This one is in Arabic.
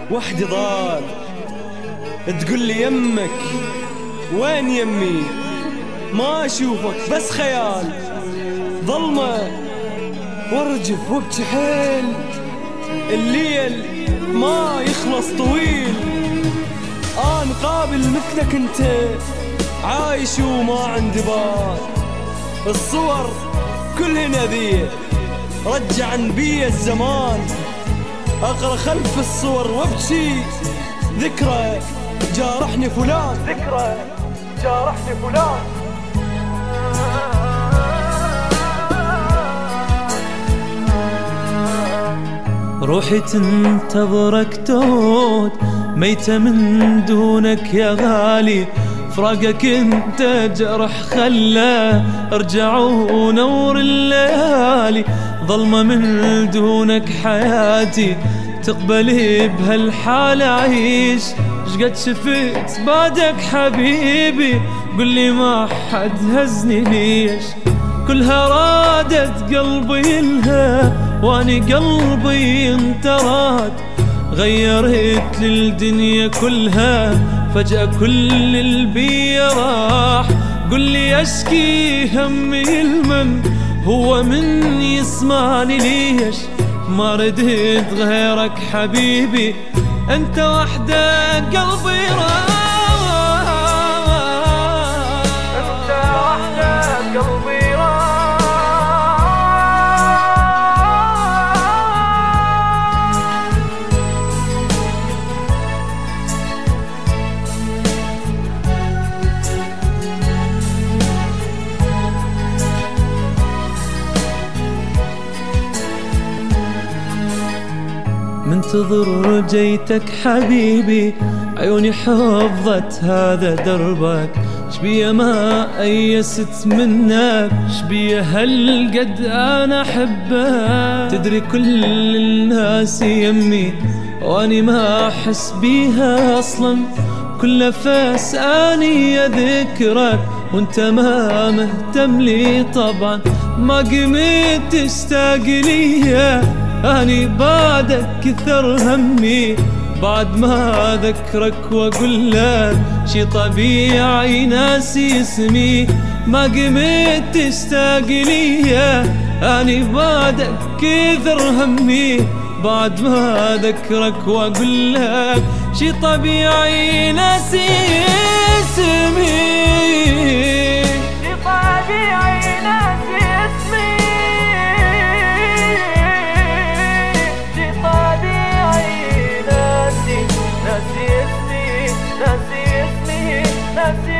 وحدي ضال تقول لي يمك وين يمي، ما اشوفك بس خيال، ظلمة وارجف وابكي حيل، الليل ما يخلص طويل. انا قابل مثلك انت عايش وما عندي بال، الصور كلهن اذية رجعن بي الزمان، اقرا خلف الصور وابكي ذكرى جارحني فلان، ذكرى جارحني فلان. روحي تنتظرك تود ميتة من دونك يا غالي، فراقك انت جرح خلى ارجع ونور الليالي، ظلمة من دونك حياتي تقبلي بهالحال اعيش، شقد شفت بعدك حبيبي قولي ما حد هزني ليش، كلها رادت قلبي لها واني قلبي انت راد، غيرت للدنيا كلها فجأة كل البي راح، قولي اشكي همي لمن هو من يسمعني ليش، ما رديت غيرك حبيبي انت وحدك قلبي راح، انت وحدك قلبي راح. منتظر جيتك حبيبي عيوني حفظت هذا دربك، شبيه ما أيست منك، شبيه هالقد أنا أحبك، تدري كل الناس يمي وأني ما أحس بيها أصلا، كل نفس أني أذكرك وانت ما مهتم لي طبعا، ما قمت تشتاق لي أني بعدك كثر همي، بعد ما ذكرك واقول لك شي طبيعي ناسي اسمي، ما قمت تشتاق لي أني بعدك كثر همي، بعد ما ذكرك واقول لك شي طبيعي ناسي اسمي، شي طبيعي ناسي اسمي، شي طبيعي ناسي اسمي، ناسي اسمي، ناسي